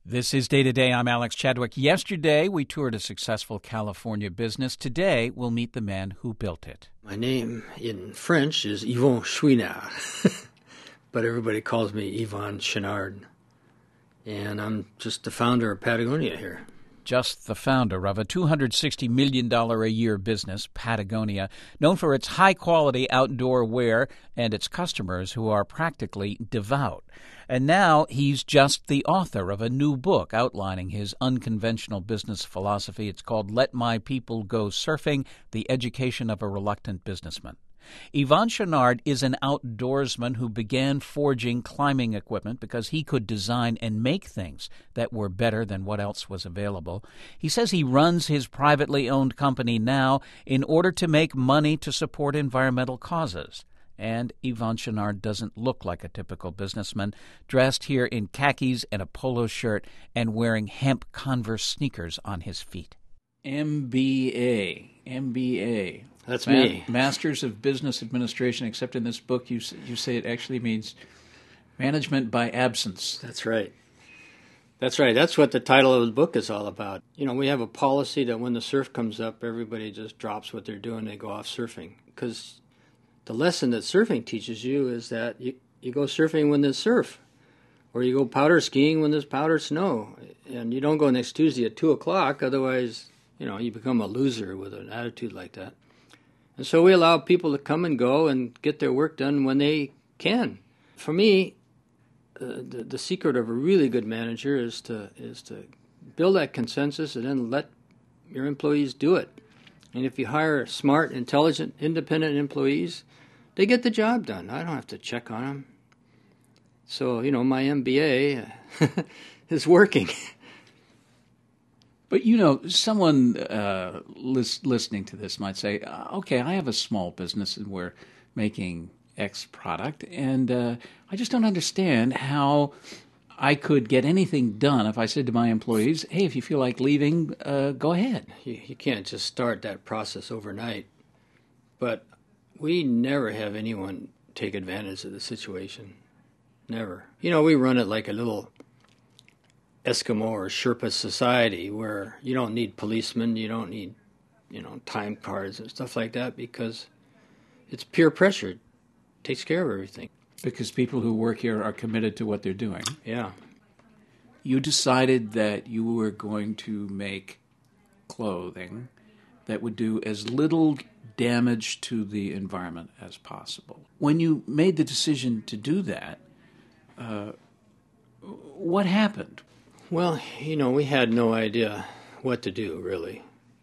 This is Day to Day. I'm Alex Chadwick. Yesterday, we toured a successful California business. Today, we'll meet the man who built it. My name in French is Yvon Chouinard, but everybody calls me Yvon Chouinard, and I'm just the founder of Patagonia here. Just the founder of a $260 million a year business, Patagonia, known for its high-quality outdoor wear and its customers who are practically devout. And now he's just the author of a new book outlining his unconventional business philosophy. It's called Let My People Go Surfing, The Education of a Reluctant Businessman. Yvon Chouinard is an outdoorsman who began forging climbing equipment because he could design and make things that were better than what else was available. He says he runs his privately owned company now in order to make money to support environmental causes. And Yvon Chouinard doesn't look like a typical businessman, dressed here in khakis and a polo shirt and wearing hemp Converse sneakers on his feet. MBA. That's me. Masters of Business Administration, except in this book you say it actually means management by absence. That's right. That's what the title of the book is all about. You know, we have a policy that when the surf comes up, everybody just drops what they're doing, they go off surfing. Because the lesson that surfing teaches you is that you go surfing when there's surf, or you go powder skiing when there's powder snow, and you don't go next Tuesday at 2 o'clock, otherwise, you become a loser with an attitude like that. And so we allow people to come and go and get their work done when they can. For me, the secret of a really good manager is to build that consensus and then let your employees do it. And if you hire smart, intelligent, independent employees, they get the job done. I don't have to check on them. So, my MBA is working. But, someone listening to this might say, okay, I have a small business and we're making X product, and I just don't understand how I could get anything done if I said to my employees, hey, if you feel like leaving, go ahead. You can't just start that process overnight. But we never have anyone take advantage of the situation. Never. We run it like a little Eskimo or Sherpa society where you don't need policemen, you don't need, time cards and stuff like that because it's peer pressure. It takes care of everything. Because people who work here are committed to what they're doing. Yeah. You decided that you were going to make clothing that would do as little damage to the environment as possible. When you made the decision to do that, what happened? Well, we had no idea what to do, really.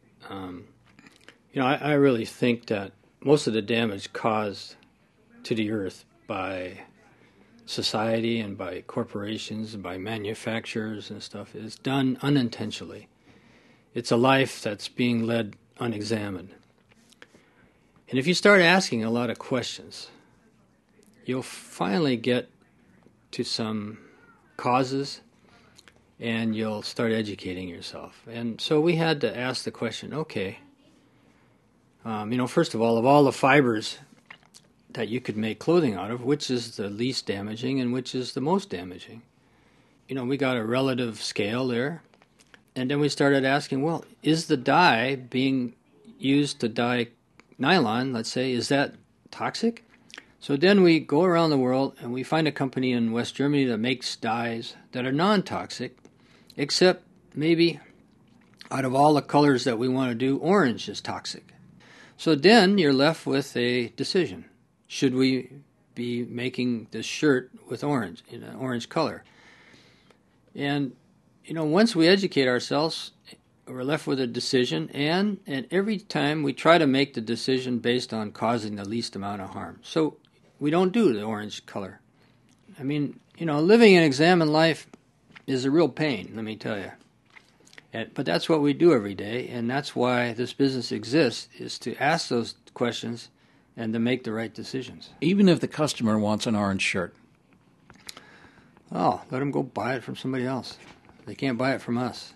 I really think that most of the damage caused to the earth by society and by corporations and by manufacturers and stuff is done unintentionally. It's a life that's being led unexamined. And if you start asking a lot of questions, you'll finally get to some causes and you'll start educating yourself. And so we had to ask the question, okay, first of all the fibers that you could make clothing out of, which is the least damaging and which is the most damaging? We got a relative scale there. And then we started asking, well, is the dye being used to dye nylon, let's say, is that toxic? So then we go around the world and we find a company in West Germany that makes dyes that are non-toxic, except maybe out of all the colors that we want to do, orange is toxic. So then you're left with a decision. Should we be making this shirt with orange, in an orange color? And, once we educate ourselves, we're left with a decision, and every time we try to make the decision based on causing the least amount of harm. So we don't do the orange color. Living an examined life is a real pain, let me tell you. But that's what we do every day, and that's why this business exists, is to ask those questions and to make the right decisions. Even if the customer wants an orange shirt. Oh, let them go buy it from somebody else. They can't buy it from us.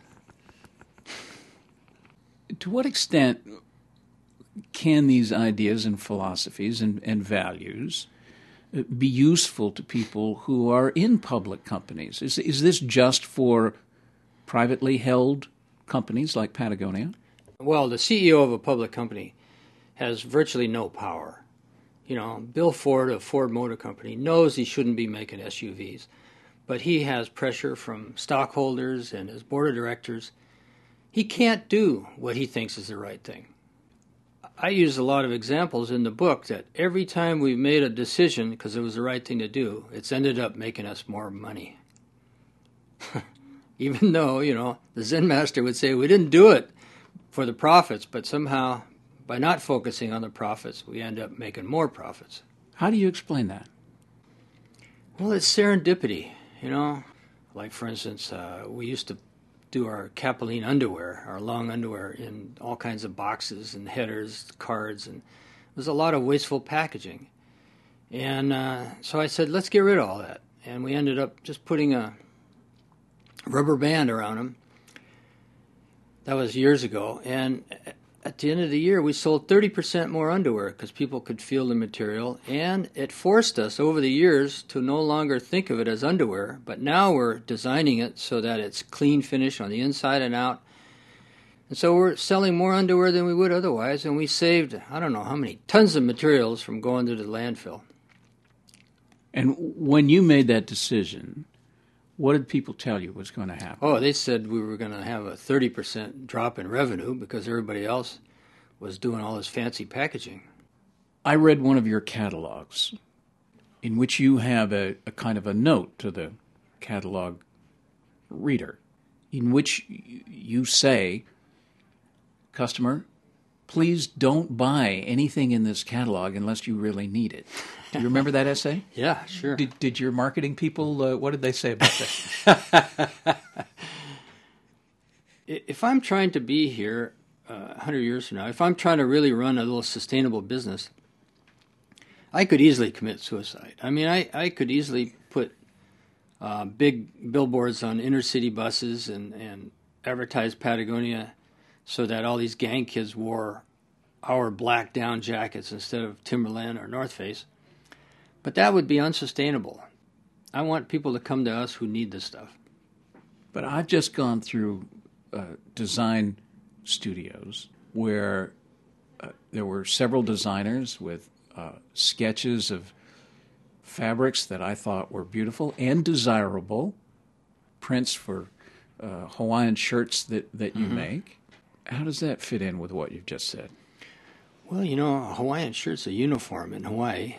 To what extent can these ideas and philosophies and values be useful to people who are in public companies? Is this just for privately held companies like Patagonia? Well, the CEO of a public company has virtually no power. Bill Ford of Ford Motor Company knows he shouldn't be making SUVs, but he has pressure from stockholders and his board of directors. He can't do what he thinks is the right thing. I use a lot of examples in the book that every time we've made a decision because it was the right thing to do, it's ended up making us more money. Even though, the Zen master would say we didn't do it for the profits, but somehow by not focusing on the profits, we end up making more profits. How do you explain that? Well, it's serendipity, Like, for instance, we used to do our Capilene underwear, our long underwear, in all kinds of boxes and headers, cards, and it was a lot of wasteful packaging. And so I said, let's get rid of all that. And we ended up just putting a rubber band around them. That was years ago. And at the end of the year, we sold 30% more underwear because people could feel the material. And it forced us over the years to no longer think of it as underwear, but now we're designing it so that it's clean finish on the inside and out. And so we're selling more underwear than we would otherwise, and we saved, I don't know how many, tons of materials from going to the landfill. And when you made that decision, what did people tell you was going to happen? Oh, they said we were going to have a 30% drop in revenue because everybody else was doing all this fancy packaging. I read one of your catalogs in which you have a kind of a note to the catalog reader in which you say, customer, please don't buy anything in this catalog unless you really need it. Do you remember that essay? Yeah, sure. Did your marketing people, what did they say about that? If I'm trying to be here 100 years from now, if I'm trying to really run a little sustainable business, I could easily commit suicide. I mean, I could easily put big billboards on inner city buses and advertise Patagonia so that all these gang kids wore our black down jackets instead of Timberland or North Face. But that would be unsustainable. I want people to come to us who need this stuff. But I've just gone through design studios where there were several designers with sketches of fabrics that I thought were beautiful and desirable, prints for Hawaiian shirts that you make. How does that fit in with what you've just said? Well, a Hawaiian shirt's a uniform in Hawaii.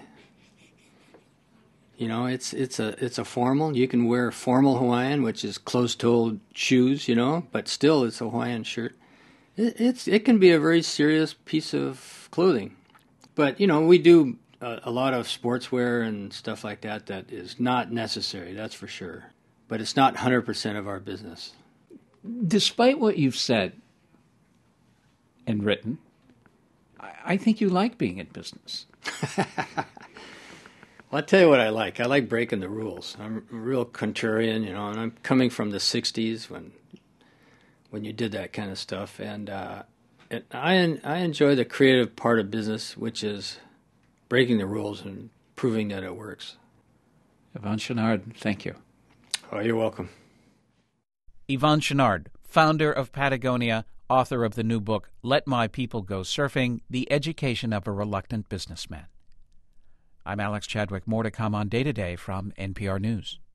It's a formal. You can wear formal Hawaiian, which is closed-toed shoes, but still it's a Hawaiian shirt. It can be a very serious piece of clothing. But, we do a lot of sportswear and stuff like that is not necessary, that's for sure. But it's not 100% of our business. Despite what you've said and written, I think you like being in business. Well, I'll tell you what I like. I like breaking the rules. I'm a real contrarian, and I'm coming from the 60s when you did that kind of stuff. And I enjoy the creative part of business, which is breaking the rules and proving that it works. Yvon Chouinard, thank you. Oh, you're welcome. Yvon Chouinard, founder of Patagonia, author of the new book, Let My People Go Surfing, The Education of a Reluctant Businessman. I'm Alex Chadwick. More to come on Day to Day from NPR News.